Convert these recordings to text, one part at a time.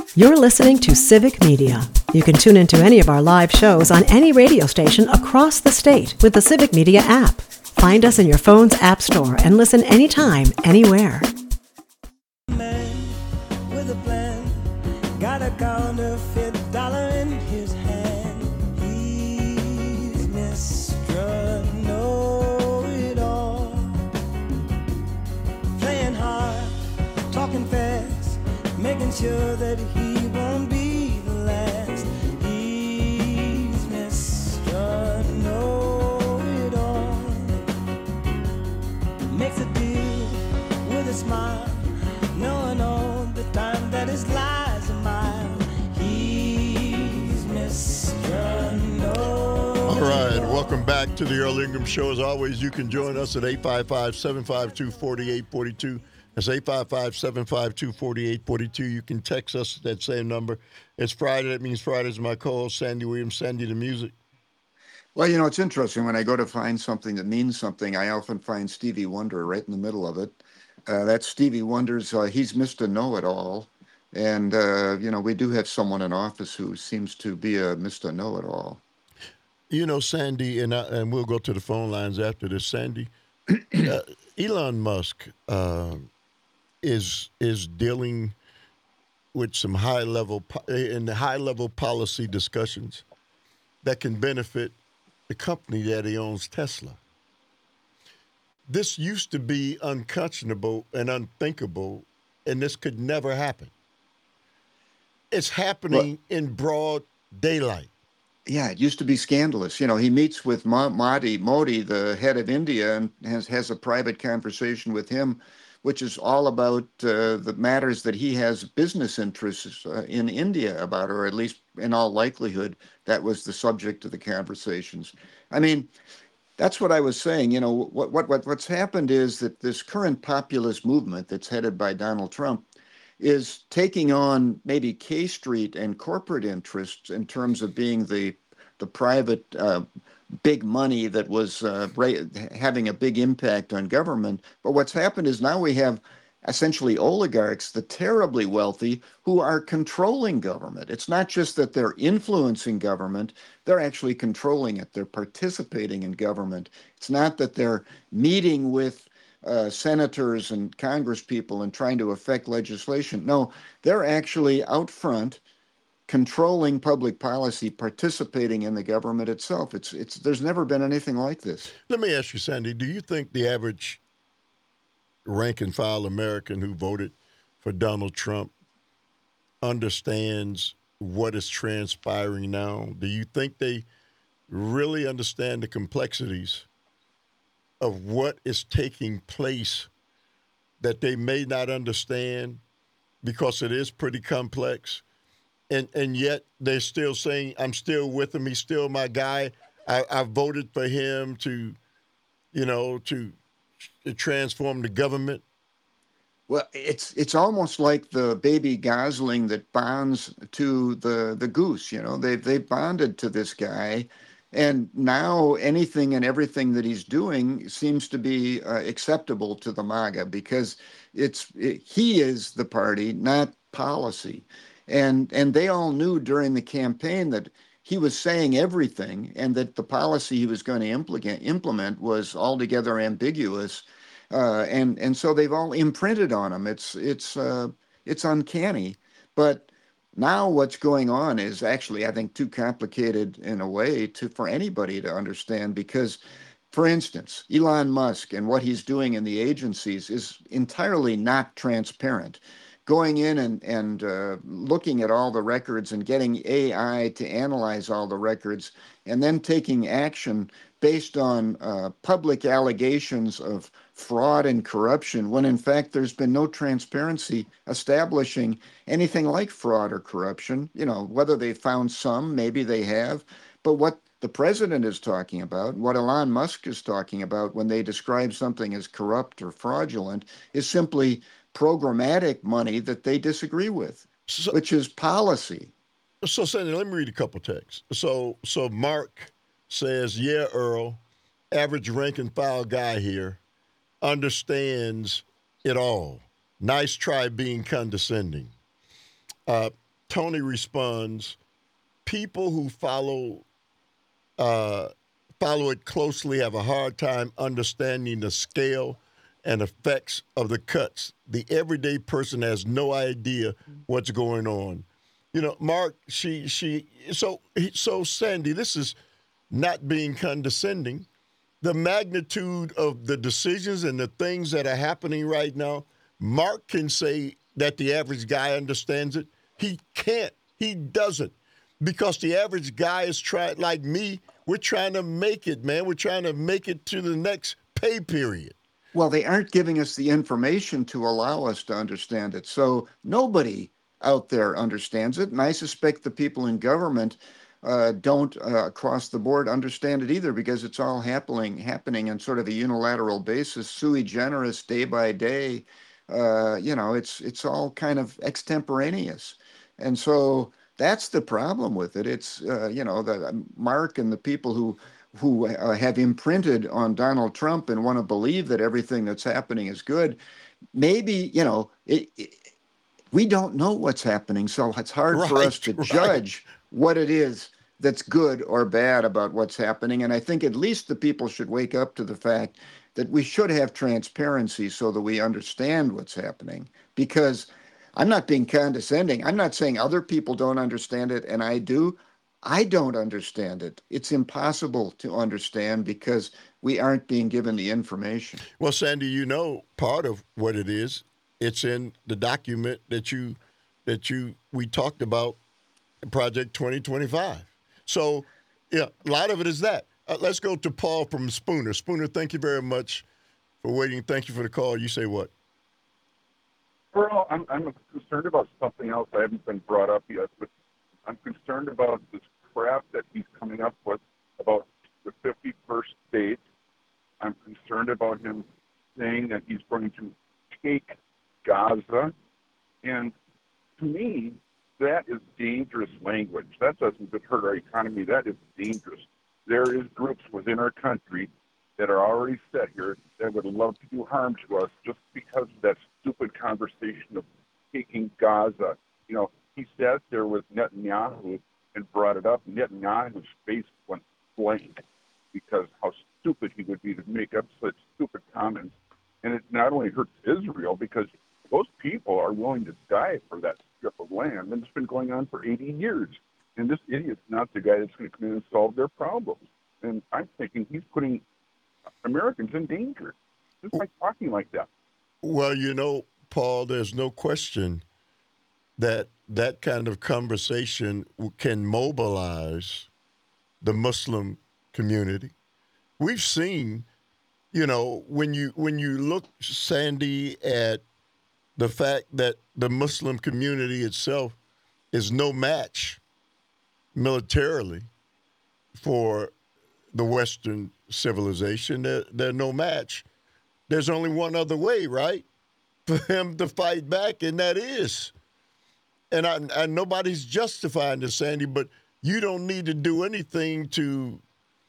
You're listening to Civic Media. You can tune into any of our live shows on any radio station across the state with the Civic Media app. Find us in your phone's app store and listen anytime, anywhere. Man with a plan, got a counterfeit dollar in his hand. He's Mr. Know-it-all, playing hard, talking fast, making sure that he won't be the last. He's Mr. Know-it-all, makes a deal with a smile, knowing all the time that his lies are mine. He's Mr. Know-it-all. All right, welcome back to the Earl Ingram Show. As always, you can join us at 855-752-4842. That's 855-752-4842. You can text us at that same number. It's Friday. That means Friday's my co-host, Sandy Williams. Sandy, the music. Well, you know, it's interesting. When I go to find something that means something, I often find Stevie Wonder right in the middle of it. That's Stevie Wonder's, he's Mr. Know-It-All. And, you know, we do have someone in office who seems to be a Mr. Know-It-All. You know, Sandy, and we'll go to the phone lines after this. Sandy, Elon Musk is dealing with some high-level policy discussions that can benefit the company that he owns, Tesla. This used to be unconscionable and unthinkable, and this could never happen. It's happening in broad daylight. Yeah, it used to be scandalous. You know, he meets with Modi, the head of India, and has a private conversation with him, which is all about the matters that he has business interests in India about, or at least in all likelihood, that was the subject of the conversations. I mean, that's what I was saying. You know, what's happened is that this current populist movement that's headed by Donald Trump is taking on maybe K Street and corporate interests in terms of being the private big money that was having a big impact on government. But what's happened is now we have essentially oligarchs, the terribly wealthy, who are controlling government. It's not just that they're influencing government, they're actually controlling it. They're participating in government. It's not that they're meeting with senators and congresspeople and trying to affect legislation. No, they're actually out front controlling public policy, participating in the government itself. There's never been anything like this. Let me ask you, Sandy, do you think the average rank and file American who voted for Donald Trump understands what is transpiring now? Do you think they really understand the complexities of what is taking place that they may not understand because it is pretty complex? And yet they're still saying, I'm still with him. He's still my guy. I voted for him to transform the government. Well, it's almost like the baby gosling that bonds to the goose. You know, they bonded to this guy, and now anything and everything that he's doing seems to be acceptable to the MAGA because he is the party, not policy. And they all knew during the campaign that he was saying everything and that the policy he was going to implement was altogether ambiguous. And so they've all imprinted on him. It's uncanny. But now what's going on is actually, I think, too complicated in a way for anybody to understand because, for instance, Elon Musk and what he's doing in the agencies is entirely not transparent. Going in and looking at all the records and getting AI to analyze all the records and then taking action based on public allegations of fraud and corruption when in fact there's been no transparency establishing anything like fraud or corruption. You know, whether they found some, maybe they have, but what the president is talking about, what Elon Musk is talking about when they describe something as corrupt or fraudulent is simply programmatic money that they disagree with, which is policy. So, Sandy, let me read a couple texts. So Mark says, yeah, Earl, average rank and file guy here, understands it all. Nice try being condescending. Tony responds, people who uh, follow it closely have a hard time understanding the scale and effects of the cuts. The everyday person has no idea what's going on. You know, Mark, so Sandy, this is not being condescending. The magnitude of the decisions and the things that are happening right now, Mark can say that the average guy understands it. He can't. He doesn't. Because the average guy is trying, like me, we're trying to make it, man. We're trying to make it to the next pay period. Well, they aren't giving us the information to allow us to understand it. So nobody out there understands it. And I suspect the people in government don't across the board understand it either, because it's all happening on sort of a unilateral basis, sui generis, day by day. It's all kind of extemporaneous. And so that's the problem with it. It's, the Mark and the people who have imprinted on Donald Trump and want to believe that everything that's happening is good. Maybe, we don't know what's happening, so it's hard for us to judge what it is that's good or bad about what's happening. And I think at least the people should wake up to the fact that we should have transparency so that we understand what's happening. Because I'm not being condescending. I'm not saying other people don't understand it, and I do. I don't understand it. It's impossible to understand because we aren't being given the information. Well, Sandy, you know part of what it is. It's in the document that we talked about, Project 2025. So, yeah, a lot of it is that. Let's go to Paul from Spooner. Spooner, thank you very much for waiting. Thank you for the call. You say what? Well, I'm concerned about something else I haven't been brought up yet, but I'm concerned about this crap that he's coming up with about the 51st state. I'm concerned about him saying that he's going to take Gaza. And to me, that is dangerous language. That doesn't hurt our economy. That is dangerous. There is groups within our country that are already set here that would love to do harm to us just because of that stupid conversation of taking Gaza. You know, he sat there with Netanyahu and brought it up. Netanyahu's face went blank because how stupid he would be to make up such stupid comments. And it not only hurts Israel, because those people are willing to die for that strip of land, and it's been going on for 80 years. And this idiot's not the guy that's going to come in and solve their problems. And I'm thinking he's putting Americans in danger just by talking like that. Well, you know, Paul, there's no question that that kind of conversation can mobilize the Muslim community. We've seen, you know, when you look, Sandy, at the fact that the Muslim community itself is no match militarily for the Western civilization. They're no match. There's only one other way, right, for them to fight back, and that is. And nobody's justifying this, Sandy, but you don't need to do anything to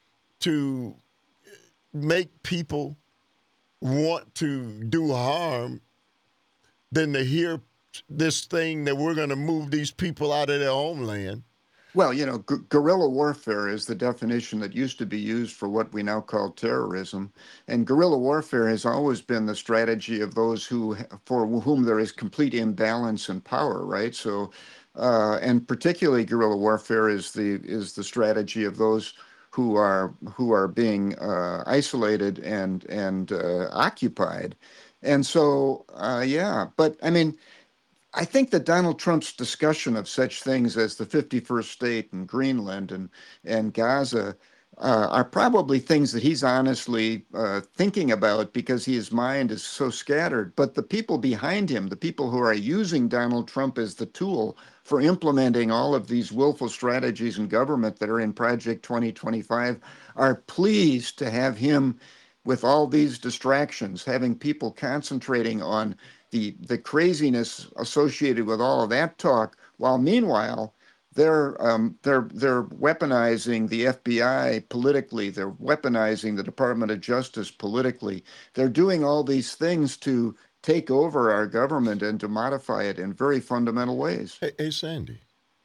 make people want to do harm than to hear this thing that we're going to move these people out of their homeland. Well, you know, guerrilla warfare is the definition that used to be used for what we now call terrorism. And guerrilla warfare has always been the strategy of those for whom there is complete imbalance in power, right? So, and particularly guerrilla warfare is the strategy of those who are being isolated and occupied. And so, but I mean, I think that Donald Trump's discussion of such things as the 51st state and Greenland and Gaza are probably things that he's honestly thinking about because his mind is so scattered. But the people behind him, the people who are using Donald Trump as the tool for implementing all of these willful strategies in government that are in Project 2025, are pleased to have him with all these distractions, having people concentrating on the craziness associated with all of that talk, while meanwhile they're weaponizing the FBI politically, they're weaponizing the Department of Justice politically. They're doing all these things to take over our government and to modify it in very fundamental ways. Hey, Sandy,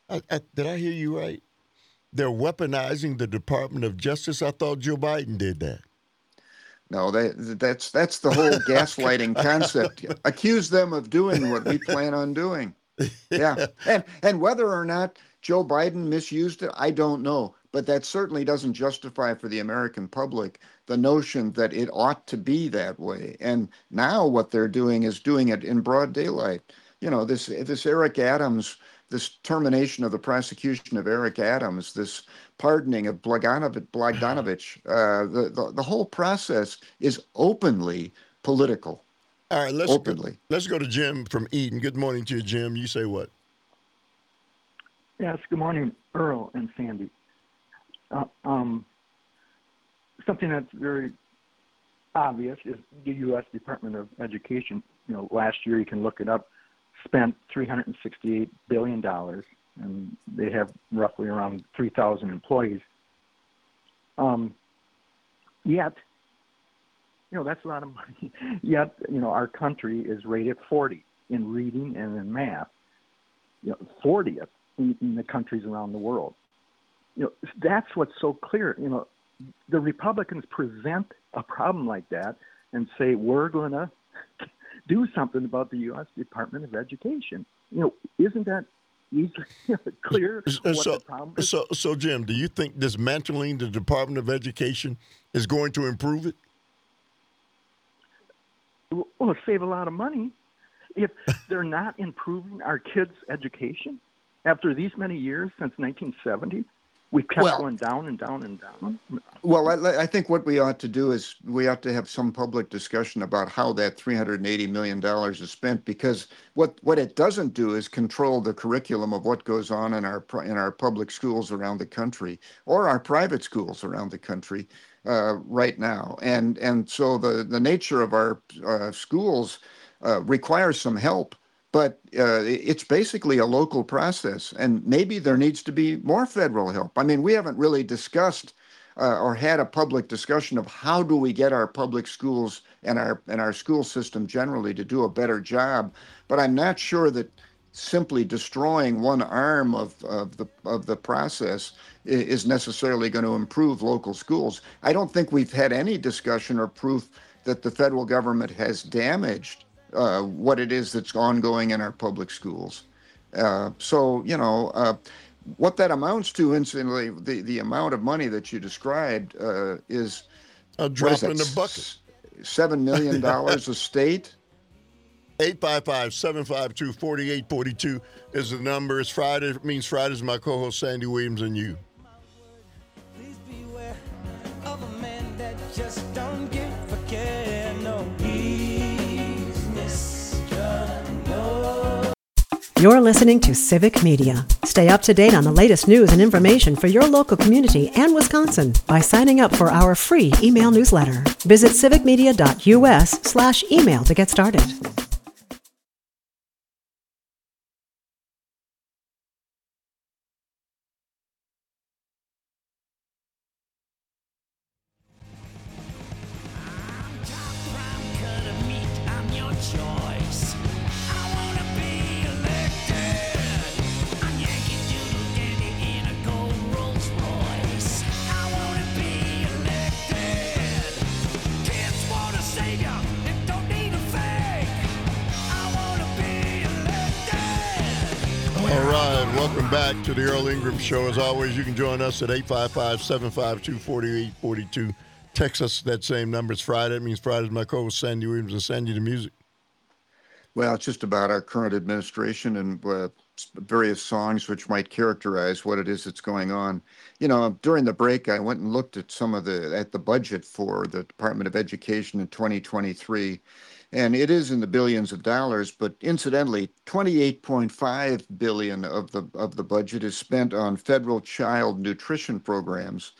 Did I hear you right? They're weaponizing the Department of Justice. I thought Joe Biden did that. No, that's the whole gaslighting concept. Accuse them of doing what we plan on doing. Yeah, and whether or not Joe Biden misused it, I don't know. But that certainly doesn't justify for the American public the notion that it ought to be that way. And now what they're doing is doing it in broad daylight. You know, this Eric Adams, this termination of the prosecution of Eric Adams, this pardoning of Blagdanovich, the whole process is openly political. All right, Openly. let's go to Jim from Eden. Good morning to you, Jim. You say what? Yes, good morning, Earl and Sandy. Something that's very obvious is the U.S. Department of Education. You know, last year, you can look it up, spent $368 billion, and they have roughly around 3,000 employees. Yet, you know, that's a lot of money. Yet, you know, our country is rated 40 in reading and in math. You know, 40th in the countries around the world. You know, that's what's so clear. You know, the Republicans present a problem like that and say, we're going to do something about the U.S. Department of Education. You know, isn't that easily clear what the problem is? So, Jim, do you think dismantling the Department of Education is going to improve it? Well, it'll save a lot of money. If they're not improving our kids' education after these many years since 1970, we've kept going down and down and down. Well, I think what we ought to do is we ought to have some public discussion about how that $380 million is spent, because what it doesn't do is control the curriculum of what goes on in our public schools around the country or our private schools around the country right now. And so the nature of our schools requires some help. But it's basically a local process, and maybe there needs to be more federal help. I mean, we haven't really discussed or had a public discussion of how do we get our public schools and our school system generally to do a better job. But I'm not sure that simply destroying one arm of the process is necessarily going to improve local schools. I don't think we've had any discussion or proof that the federal government has damaged what it is that's ongoing in our public schools. So, you know, what that amounts to, incidentally, the amount of money that you described is a drop in the bucket. $7 million a state. 855-752-4842 is the number. It's Friday. It means Friday's my co-host Sandy Williams and you. Please beware of a man that just don't give a care. No, he's Mr. No. You're listening to Civic Media. Stay up to date on the latest news and information for your local community and Wisconsin by signing up for our free email newsletter. Visit civicmedia.us/email to get started. Welcome back to the Earl Ingram Show. As always, you can join us at 855-752-4842. Text us that same number. It's Friday. It means Friday's my co-host Sandy Williams and send you the music. Well, it's just about our current administration and various songs which might characterize what it is that's going on. You know, during the break, I went and looked at the budget for the Department of Education in 2023. And it is in the billions of dollars, but incidentally, $28.5 billion of the budget is spent on federal child nutrition programs.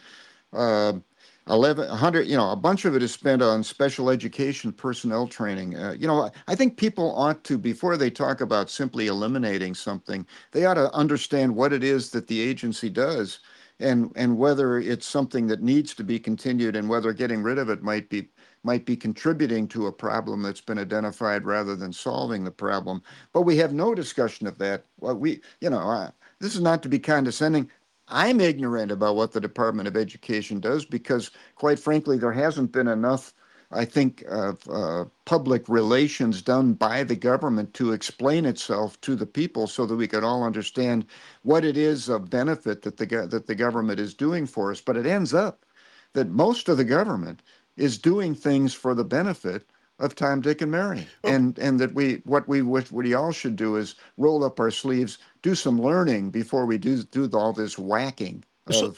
1,100, you know, a bunch of it is spent on special education personnel training. You know, I think people ought to, before they talk about simply eliminating something, they ought to understand what it is that the agency does, and whether it's something that needs to be continued, and whether getting rid of it might be might be contributing to a problem that's been identified rather than solving the problem. But we have no discussion of that. Well, this is not to be condescending. I'm ignorant about what the Department of Education does because, quite frankly, there hasn't been enough, I think, of public relations done by the government to explain itself to the people so that we could all understand what it is of benefit that the government is doing for us. But it ends up that most of the government is doing things for the benefit of Tom, Dick, and Mary, and that what we all should do is roll up our sleeves, do some learning before we do all this whacking of.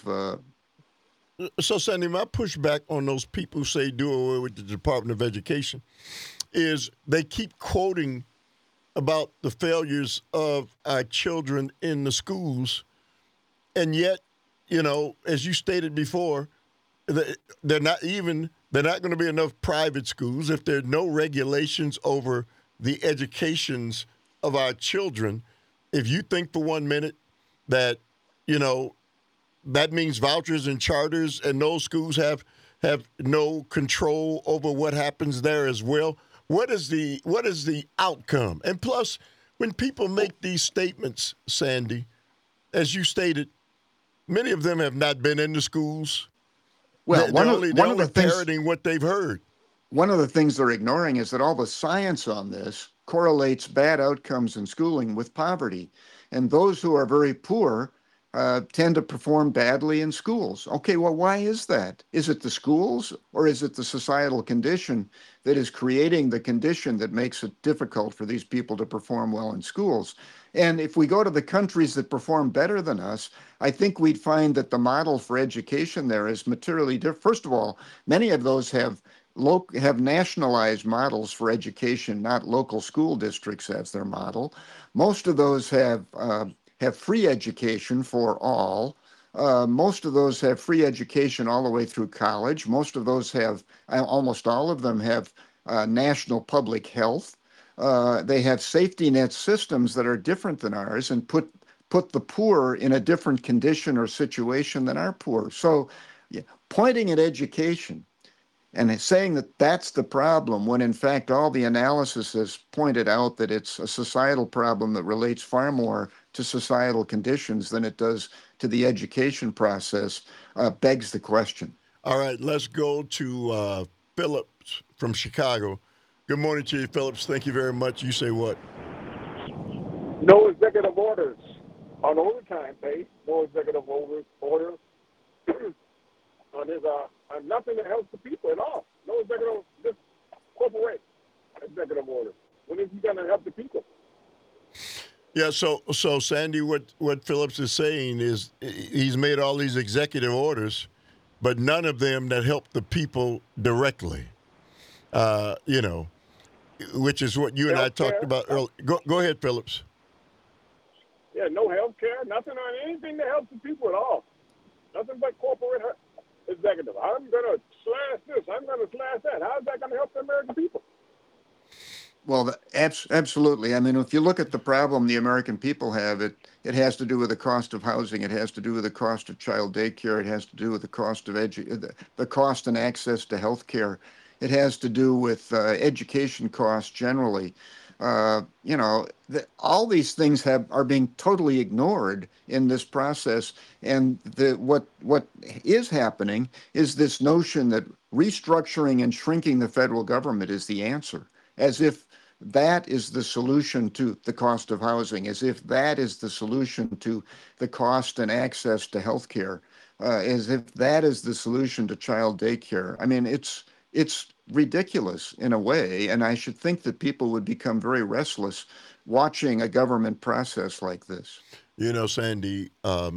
So, Sandy, my pushback on those people who say do away with the Department of Education is they keep quoting about the failures of our children in the schools, and yet, as you stated before, they're not going to be enough private schools if there are no regulations over the educations of our children. If you think for 1 minute that, that means vouchers and charters and those schools have no control over what happens there as well, what is the outcome? And plus, when people make these statements, Sandy, as you stated, many of them have not been in the schools. Well, they're only parroting what they've heard. One of the things they're ignoring is that all the science on this correlates bad outcomes in schooling with poverty. And those who are very poor tend to perform badly in schools. Okay, well, why is that? Is it the schools or is it the societal condition that is creating the condition that makes it difficult for these people to perform well in schools? And if we go to the countries that perform better than us, I think we'd find that the model for education there is materially different. First of all, many of those have nationalized models for education, not local school districts as their model. Most of those have free education for all. Most of those have free education all the way through college. Most of those almost all of them have national public health. They have safety net systems that are different than ours and put the poor in a different condition or situation than our poor. So pointing at education and saying that that's the problem when in fact all the analysis has pointed out that it's a societal problem that relates far more to societal conditions than it does to the education process begs the question. All right, let's go to Phillips from Chicago. Good morning to you, Phillips. Thank you very much. You say what? No executive orders on overtime pay. No executive orders on his on nothing that helps the people at all. No executive, just corporate executive orders. When is he going to help the people? Yeah, so Sandy, what Phillips is saying is he's made all these executive orders, but none of them that help the people directly. Which is what you and I talked about earlier. Go ahead, Phillips. Yeah, no health care, nothing on anything that helps the people at all. Nothing but corporate executive. I'm going to slash this. I'm going to slash that. How is that going to help the American people? Well, absolutely. I mean, if you look at the problem the American people have, it has to do with the cost of housing. It has to do with the cost of child daycare. It has to do with the cost of the cost and access to health care. It has to do with education costs generally. All these things are being totally ignored in this process. And what is happening is this notion that restructuring and shrinking the federal government is the answer, as if that is the solution to the cost of housing, as if that is the solution to the cost and access to health care, as if that is the solution to child daycare. I mean, it's ridiculous in a way, and I should think that people would become very restless watching a government process like this. Sandy,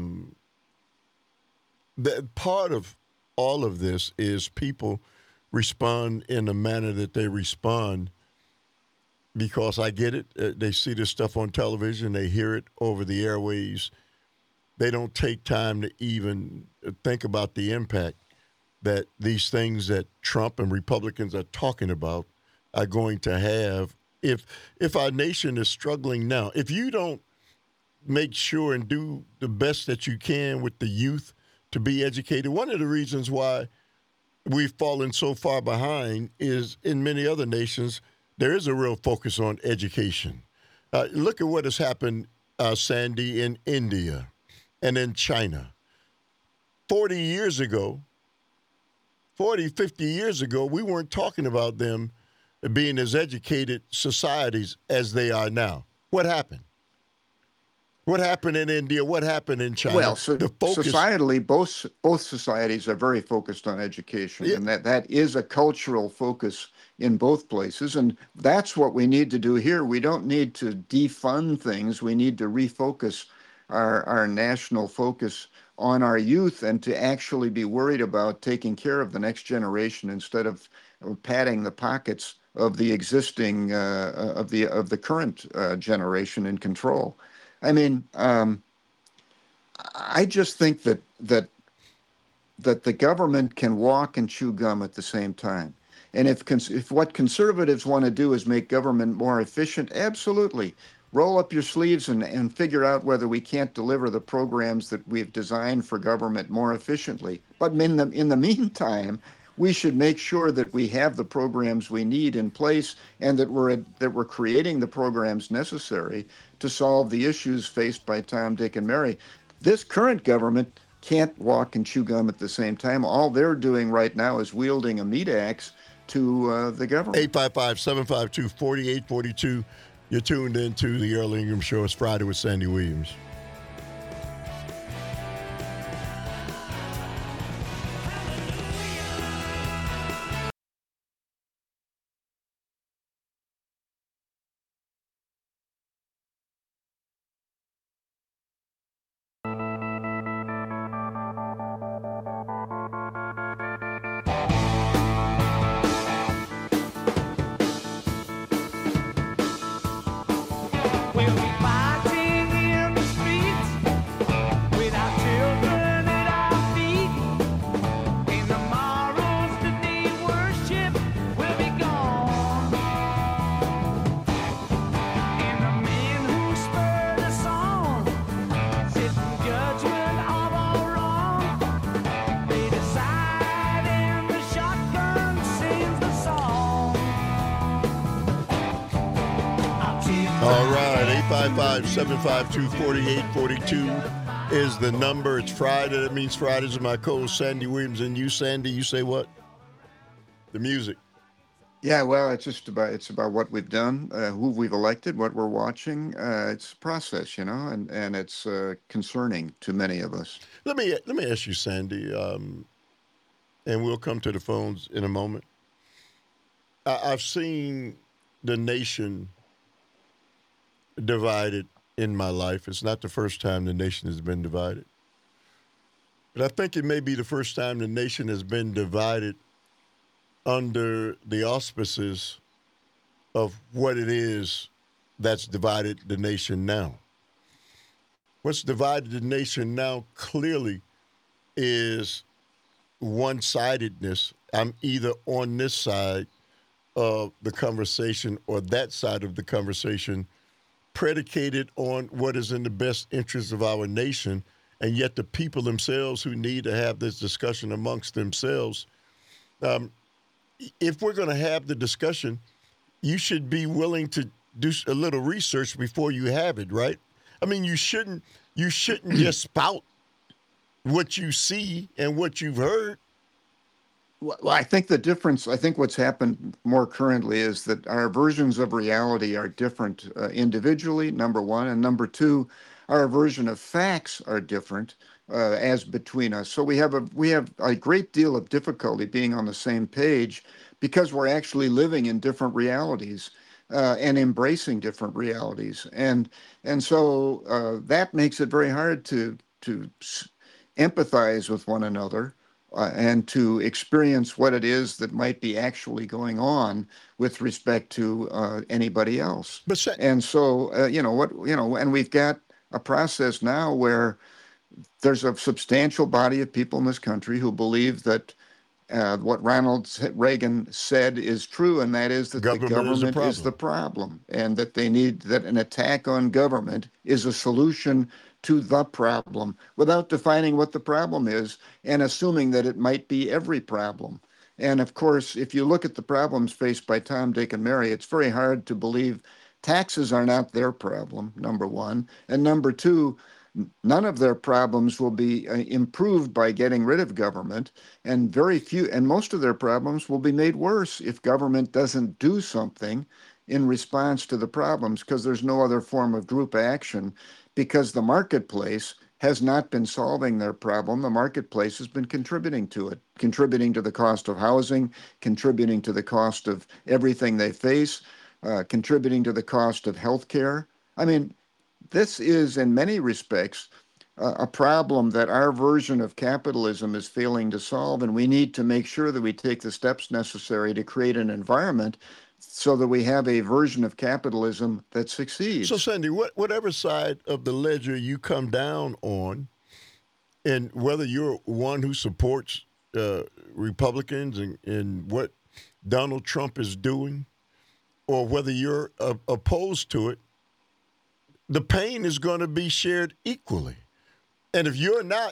the part of all of this is people respond in the manner that they respond because I get it. They see this stuff on television. They hear it over the airwaves. They don't take time to even think about the impact that these things that Trump and Republicans are talking about are going to have if our nation is struggling now. If you don't make sure and do the best that you can with the youth to be educated, one of the reasons why we've fallen so far behind is in many other nations, there is a real focus on education. Look at what has happened, Sandy, in India and in China. 40 years ago, 40, 50 years ago, we weren't talking about them being as educated societies as they are now. What happened? What happened in India? What happened in China? Well, The focus. societally, both societies are very focused on education, Yeah. and that is a cultural focus in both places, and that's what we need to do here. We don't need to defund things. We need to refocus our national focus on our youth and to actually be worried about taking care of the next generation instead of padding the pockets of the existing of the current generation in control. I mean, I just think that the government can walk and chew gum at the same time. And if what conservatives want to do is make government more efficient, absolutely. Roll up your sleeves and figure out whether we can't deliver the programs that we've designed for government more efficiently. But in the meantime, we should make sure that we have the programs we need in place and that we're creating the programs necessary to solve the issues faced by Tom, Dick, and Mary. This current government can't walk and chew gum at the same time. All they're doing right now is wielding a meat axe to the government. 855-752-4842. You're tuned into the Earl Ingram Show. It's Friday with Sandy Williams. We'll be fighting in the streets with our children at our feet. And tomorrow's the day worship will be gone. And the men who spurred us on, sitting judgment of all wrong, they decide and the shotgun sings the song. All right, 855-752-4842 is the number. It's Friday. That means Fridays are my co-host, Sandy Williams. And you, Sandy, you say what? The music. Yeah, well, it's about what we've done, who we've elected, what we're watching. It's a process, and it's concerning to many of us. Let me ask you, Sandy, and we'll come to the phones in a moment. I've seen the nation divided in my life. It's not the first time the nation has been divided. But I think it may be the first time the nation has been divided under the auspices of what it is that's divided the nation now. What's divided the nation now clearly is one-sidedness. I'm either on this side of the conversation or that side of the conversation, predicated on what is in the best interest of our nation, and yet the people themselves who need to have this discussion amongst themselves. If we're going to have the discussion, you should be willing to do a little research before you have it, right? I mean, you shouldn't just spout what you see and what you've heard. Well, I think what's happened more currently is that our versions of reality are different individually, number one, and number two, our version of facts are different as between us. So we have a great deal of difficulty being on the same page because we're actually living in different realities and embracing different realities, and so that makes it very hard to empathize with one another. And to experience what it is that might be actually going on with respect to anybody else. And so, and we've got a process now where there's a substantial body of people in this country who believe that what Ronald Reagan said is true, and that is that the government is the problem, and that that an attack on government is a solution to the problem without defining what the problem is and assuming that it might be every problem. And of course, if you look at the problems faced by Tom, Dick, and Mary, it's very hard to believe taxes are not their problem, number one. And number two, none of their problems will be improved by getting rid of government. And very few, and most of their problems will be made worse if government doesn't do something in response to the problems, because there's no other form of group action, because the marketplace has not been solving their problem. The marketplace has been contributing to it, contributing to the cost of housing, contributing to the cost of everything they face, contributing to the cost of health care. I mean, this is, in many respects, a problem that our version of capitalism is failing to solve, and we need to make sure that we take the steps necessary to create an environment so that we have a version of capitalism that succeeds. So, Sandy, whatever side of the ledger you come down on, and whether you're one who supports Republicans and what Donald Trump is doing, or whether you're opposed to it, the pain is going to be shared equally. And if you're not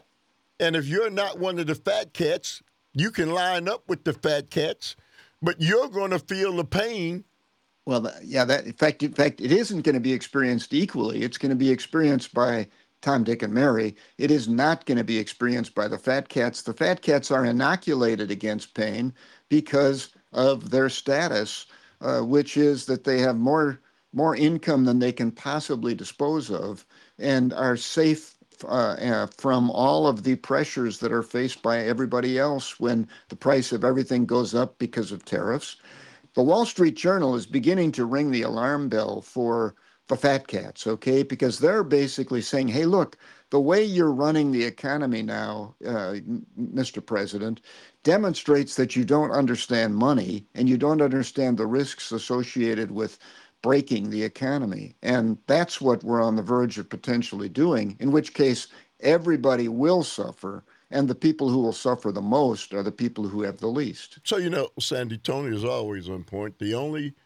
one of the fat cats, you can line up with the fat cats, but you're going to feel the pain. Well, yeah, in fact, it isn't going to be experienced equally. It's going to be experienced by Tom, Dick, and Mary. It is not going to be experienced by the fat cats. The fat cats are inoculated against pain because of their status, which is that they have more income than they can possibly dispose of, and are safe from all of the pressures that are faced by everybody else when the price of everything goes up because of tariffs. The Wall Street Journal is beginning to ring the alarm bell for the fat cats, okay? Because they're basically saying, hey, look, the way you're running the economy now, Mr. President, demonstrates that you don't understand money and you don't understand the risks associated with breaking the economy. And that's what we're on the verge of potentially doing, in which case everybody will suffer. And the people who will suffer the most are the people who have the least. So, Sandy, Tony is always on point. The only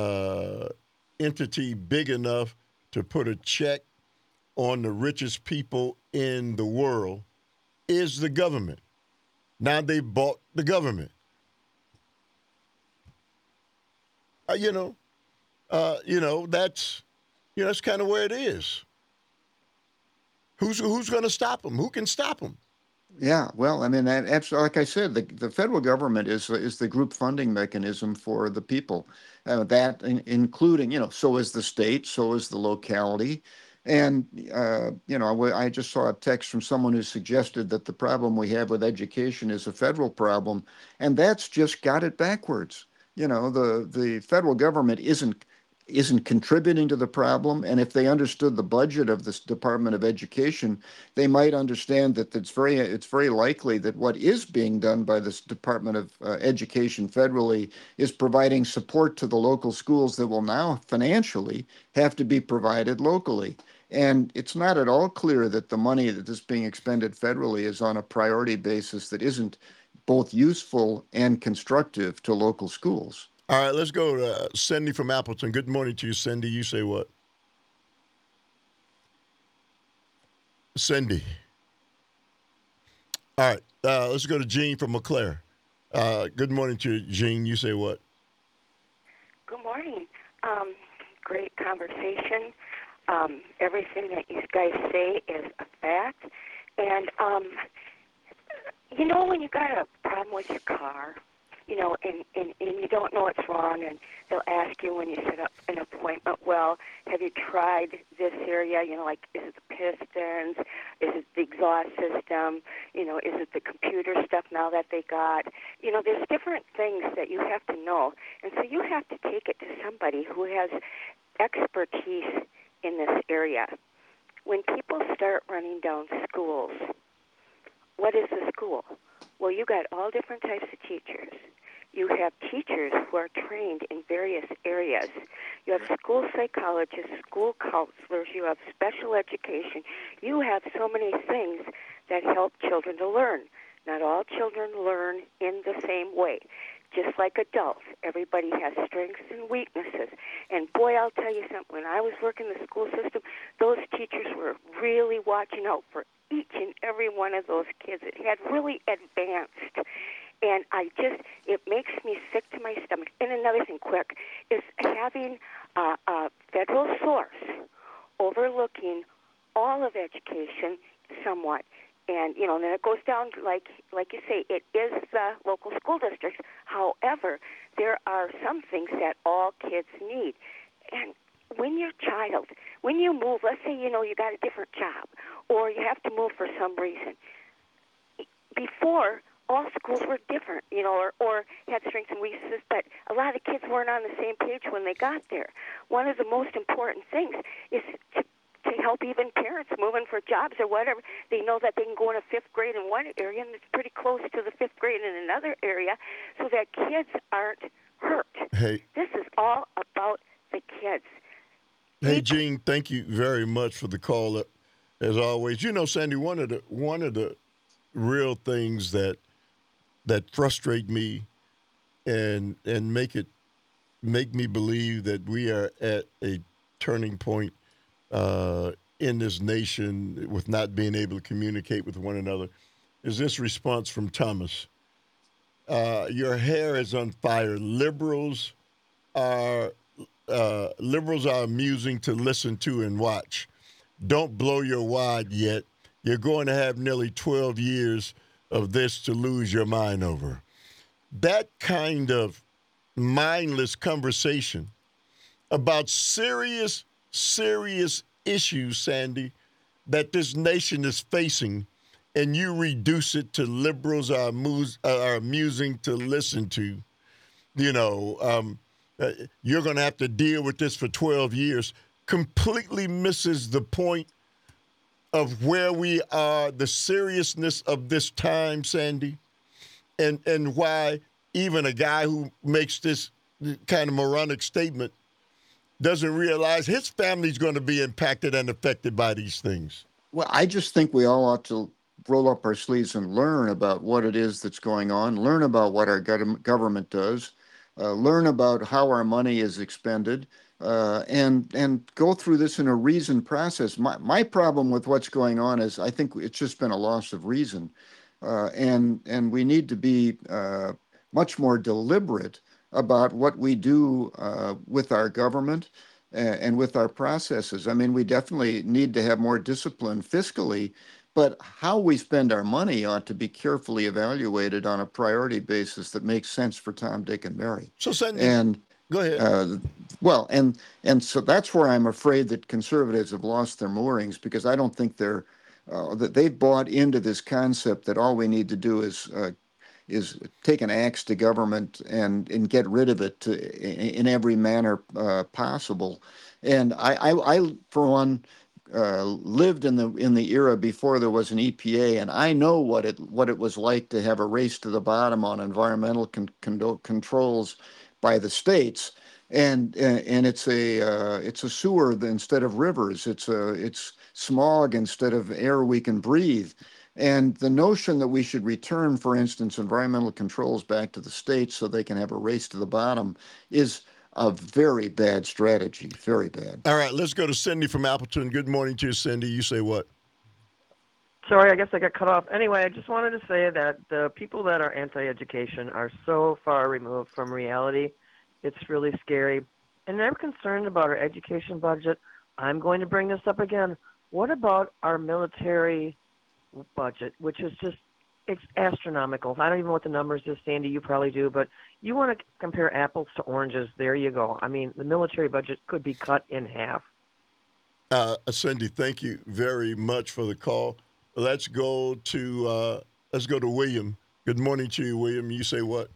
entity big enough to put a check on the richest people in the world is the government. Now they bought the government. That's kind of where it is. Who's going to stop them? Who can stop them? Yeah, well, I mean, like I said, the federal government is the group funding mechanism for the people. Including, so is the state, so is the locality. And, I just saw a text from someone who suggested that the problem we have with education is a federal problem. And that's just got it backwards. The federal government isn't contributing to the problem. And if they understood the budget of this Department of Education, they might understand that it's very likely that what is being done by this Department of Education federally is providing support to the local schools that will now financially have to be provided locally. And it's not at all clear that the money that is being expended federally is on a priority basis that isn't both useful and constructive to local schools. All right, let's go to Cindy from Appleton. Good morning to you, Cindy. You say what? Cindy. All right, let's go to Jean from McClare. Good morning to you, Jean. You say what? Good morning. Great conversation. Everything that you guys say is a fact. And, when you got a problem with your car, and you don't know what's wrong, and they'll ask you when you set up an appointment, well, have you tried this area? Like, is it the pistons? Is it the exhaust system? Is it the computer stuff now that they got? There's different things that you have to know. And so you have to take it to somebody who has expertise in this area. When people start running down schools, what is a school? Well, you got all different types of teachers. You have teachers who are trained in various areas. You have school psychologists, school counselors, you have special education. You have so many things that help children to learn. Not all children learn in the same way. Just like adults, everybody has strengths and weaknesses. And boy, I'll tell you something, when I was working the school system, those teachers were really watching out for each and every one of those kids. It had really advanced. And it makes me sick to my stomach. And another thing, quick, is having a federal source overlooking all of education somewhat. And, then it goes down, like you say, it is the local school districts. However, there are some things that all kids need. And when you move, let's say, you got a different job, or you have to move for some reason. Before, all schools were different, or had strengths and weaknesses, but a lot of kids weren't on the same page when they got there. One of the most important things is to help even parents moving for jobs or whatever. They know that they can go in a fifth grade in one area and it's pretty close to the fifth grade in another area, so that kids aren't hurt. Hey. This is all about the kids. Hey, Gene, thank you very much for the call. As always, Sandy, one of the real things that frustrate me and make me believe that we are at a turning point in this nation with not being able to communicate with one another is this response from Thomas. Your hair is on fire. Liberals are amusing to listen to and watch. Don't blow your wad yet. You're going to have nearly 12 years of this to lose your mind over. That kind of mindless conversation about serious issues, Sandy, that this nation is facing, and you reduce it to liberals are amusing to listen to. You're going to have to deal with this for 12 years. Completely misses the point of where we are, the seriousness of this time, Sandy, and why even a guy who makes this kind of moronic statement doesn't realize his family's going to be impacted and affected by these things. Well, I just think we all ought to roll up our sleeves and learn about what it is that's going on, learn about what our government does, learn about how our money is expended, and go through this in a reasoned process. My problem with what's going on is I think it's just been a loss of reason, and we need to be much more deliberate about what we do with our government and with our processes. I mean, we definitely need to have more discipline fiscally, but how we spend our money ought to be carefully evaluated on a priority basis that makes sense for Tom, Dick, and Mary. So, Sandy, go ahead. And so that's where I'm afraid that conservatives have lost their moorings, because I don't think that they've bought into this concept that all we need to do is take an axe to government and get rid of it in every manner possible. And I for one, lived in the era before there was an EPA, and I know what it was like to have a race to the bottom on environmental controls by the states. And it's a sewer instead of rivers. It's smog instead of air we can breathe. And the notion that we should return, for instance, environmental controls back to the states so they can have a race to the bottom is a very bad strategy, very bad. All right, let's go to Cindy from Appleton. Good morning to you, Cindy. You say what? Sorry, I guess I got cut off. Anyway, I just wanted to say that the people that are anti-education are so far removed from reality. It's really scary. And I'm concerned about our education budget. I'm going to bring this up again. What about our military budget, which is it's astronomical. I don't even know what the numbers is, Sandy, you probably do, but you want to compare apples to oranges, there you go. I mean, the military budget could be cut in half. Cindy, thank you very much for the call. Let's go to William. Good morning to you, William. You say what?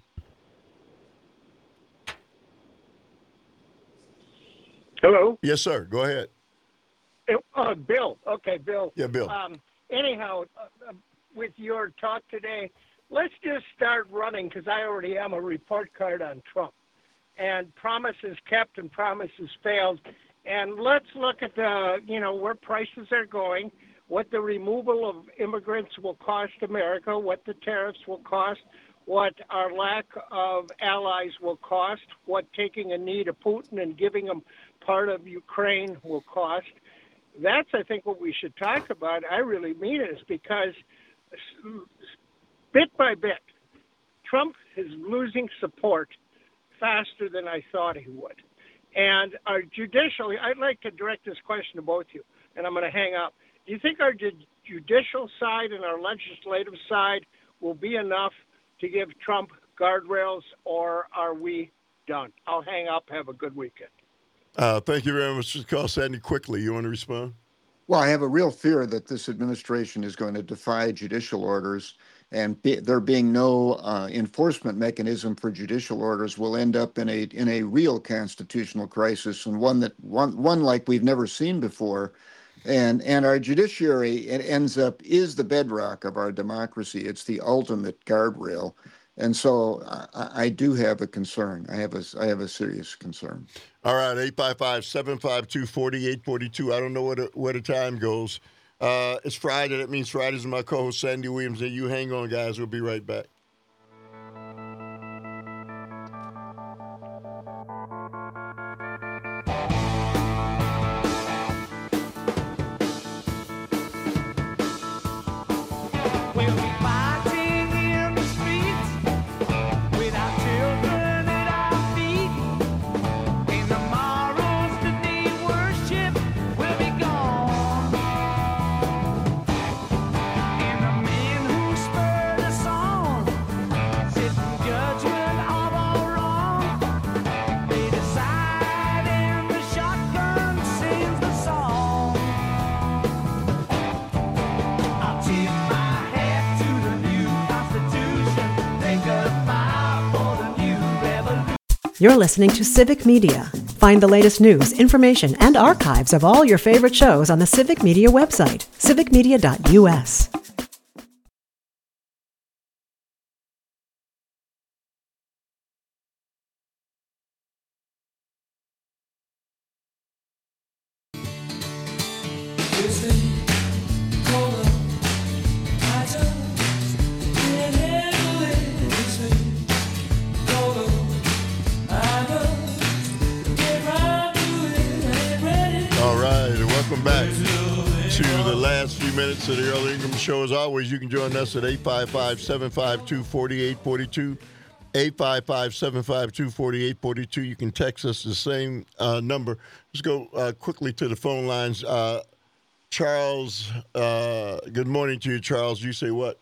Hello? Yes, sir. Go ahead. Bill. Okay, Bill. Yeah, Bill. Anyhow, with your talk today, let's just start running, because I already am a report card on Trump. And promises kept and promises failed. And let's look at where prices are going, what the removal of immigrants will cost America, what the tariffs will cost, what our lack of allies will cost, what taking a knee to Putin and giving him part of Ukraine will cost. That's, I think, what we should talk about. I really mean it, is because bit by bit, Trump is losing support faster than I thought he would. And our judicial, I'd like to direct this question to both of you, and I'm going to hang up. Do you think our judicial side and our legislative side will be enough to give Trump guardrails, or are we done? I'll hang up. Have a good weekend. Thank you very much for the call, Sandy. Quickly, you want to respond? Well, I have a real fear that this administration is going to defy judicial orders, and there being no enforcement mechanism for judicial orders will end up in a real constitutional crisis, and one like we've never seen before. And our judiciary, it ends up, is the bedrock of our democracy. It's the ultimate guardrail. And so I do have a concern. I have a serious concern. All right, 855-752-4842. I don't know where the time goes. It's Friday. That means Friday's my co-host, Sandy Williams. And you hang on, guys. We'll be right back. We'll be fighting in the streets with our children at our feet. And the morals that need worship will be gone. And the men who spurred us on, sitting judgment of all wrong, they decide and the shotgun sings the song. I'll tip my hat to the new Constitution. Take a bow for the new revolution. You're listening to Civic Media. Find the latest news, information, and archives of all your favorite shows on the Civic Media website, civicmedia.us. All right, and welcome back to the last few minutes of the Early Income Show. As always, you can join us at 855-752-4842. 855-752-4842. You can text us the same number. Let's go quickly to the phone lines. Charles, good morning to you, Charles. You say what?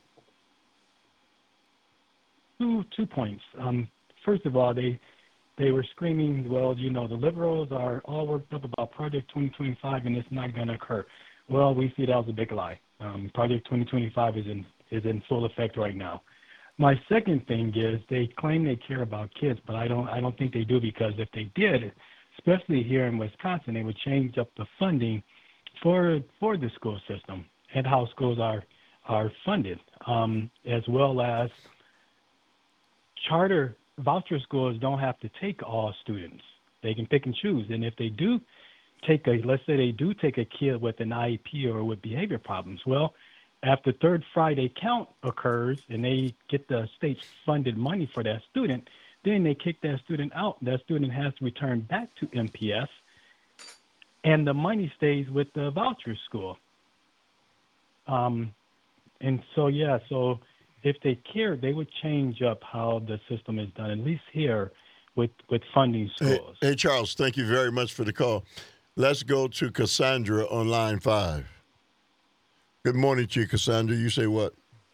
Two points. First of all, they were screaming, well, the liberals are all worked up about Project 2025, and it's not going to occur. Well, we see that was a big lie. Project 2025 is in full effect right now. My second thing is they claim they care about kids, but I don't think they do, because if they did, especially here in Wisconsin, they would change up the funding for the school system and how schools are funded, as well as charter voucher schools don't have to take all students. They can pick and choose. And if they do let's say they do take a kid with an IEP or with behavior problems, well, after third Friday count occurs and they get the state funded money for that student, then they kick that student out. That student has to return back to MPS, and the money stays with the voucher school. And so if they care, they would change up how the system is done, at least here with funding schools. Hey, Charles, thank you very much for the call. Let's go to Cassandra on line 5. Good morning to you, Cassandra. You say what?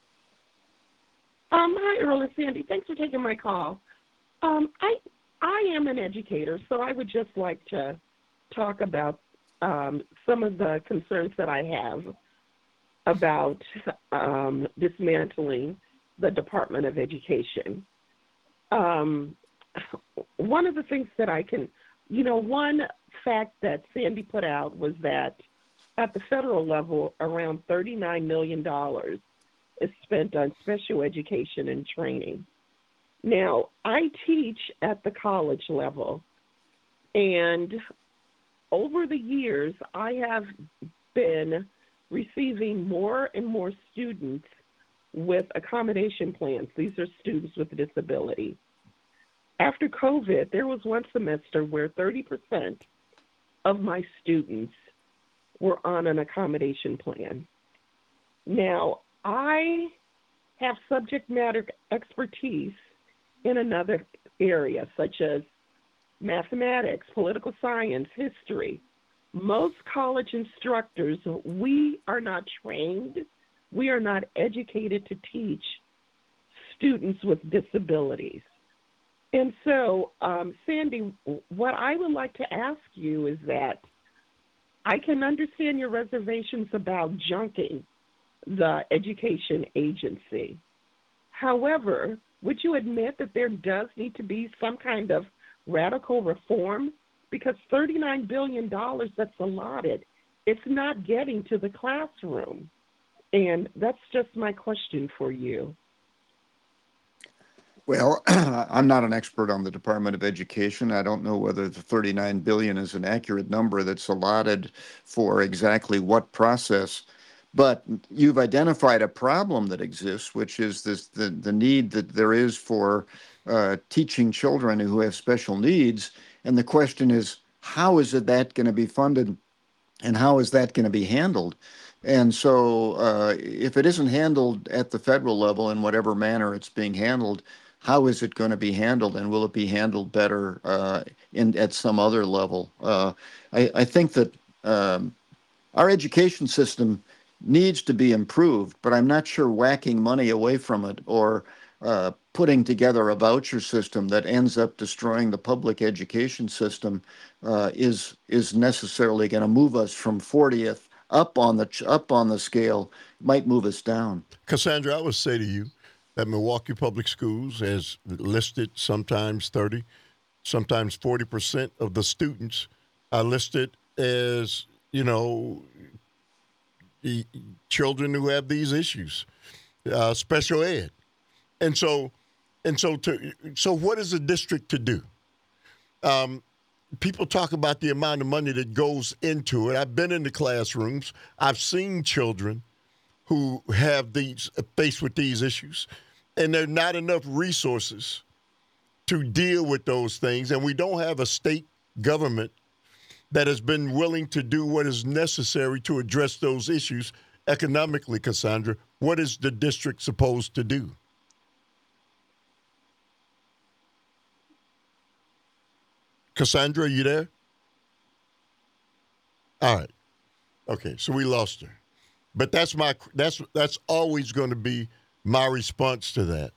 Hi, Earl and Sandy. Thanks for taking my call. I am an educator, so I would just like to talk about some of the concerns that I have about dismantling the Department of Education. One of the things that one fact that Sandy put out was that at the federal level, around $39 million is spent on special education and training. Now, I teach at the college level, and over the years, I have been receiving more and more students with accommodation plans. These are students with a disability. After COVID, there was one semester where 30% of my students were on an accommodation plan. Now, I have subject matter expertise in another area, such as mathematics, political science, history. Most college instructors, we are not trained, we are not educated to teach students with disabilities. And so, Sandy, what I would like to ask you is that I can understand your reservations about junking the education agency. However, would you admit that there does need to be some kind of radical reform? Because $39 billion that's allotted, it's not getting to the classroom. And that's just my question for you. Well, I'm not an expert on the Department of Education. I don't know whether the $39 billion is an accurate number that's allotted for exactly what process. But you've identified a problem that exists, which is the need that there is for teaching children who have special needs. And the question is, how is that going to be funded, and how is that going to be handled? And so if it isn't handled at the federal level in whatever manner it's being handled, how is it going to be handled, and will it be handled better at some other level? I think that our education system needs to be improved, but I'm not sure whacking money away from it or putting together a voucher system that ends up destroying the public education system is necessarily going to move us from 40th up on the scale. Might move us down. Cassandra, I would say to you that Milwaukee Public Schools has listed sometimes 30, sometimes 40% of the students are listed as, the children who have these issues, special ed. And so what is the district to do? People talk about the amount of money that goes into it. I've been in the classrooms. I've seen children who have faced with these issues, and there are not enough resources to deal with those things. And we don't have a state government that has been willing to do what is necessary to address those issues economically. Cassandra, what is the district supposed to do? Cassandra, are you there? All right. Okay, so we lost her. But that's always going to be my response to that.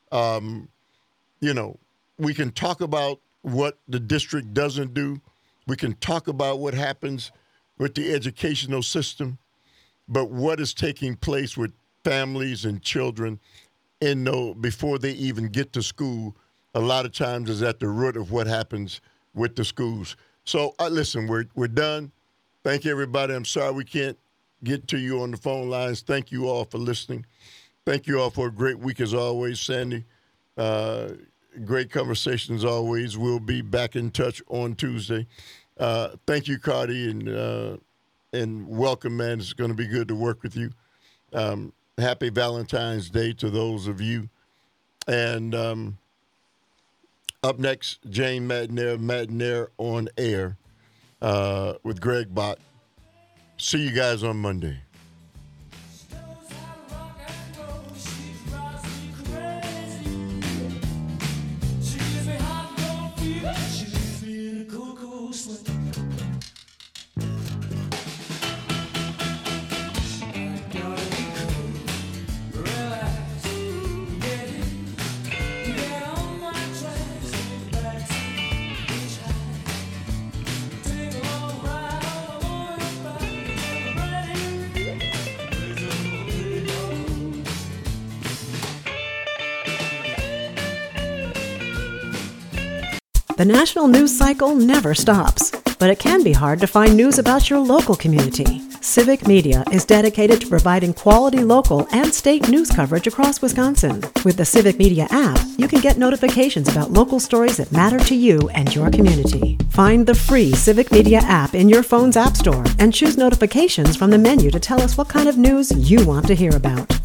We can talk about what the district doesn't do. We can talk about what happens with the educational system, but what is taking place with families and children before they even get to school, a lot of times is at the root of what happens with the schools. So listen, we're done. Thank you, everybody. I'm sorry we can't get to you on the phone lines. Thank you all for listening. Thank you all for a great week as always, Sandy. Great conversation as always. We'll be back in touch on Tuesday. Thank you, Cardi, and welcome, man. It's going to be good to work with you. Happy Valentine's Day to those of you. And up next, Jane Madnair on air with Greg Bott. See you guys on Monday. The national news cycle never stops, but it can be hard to find news about your local community. Civic Media is dedicated to providing quality local and state news coverage across Wisconsin. With the Civic Media app, you can get notifications about local stories that matter to you and your community. Find the free Civic Media app in your phone's app store and choose notifications from the menu to tell us what kind of news you want to hear about.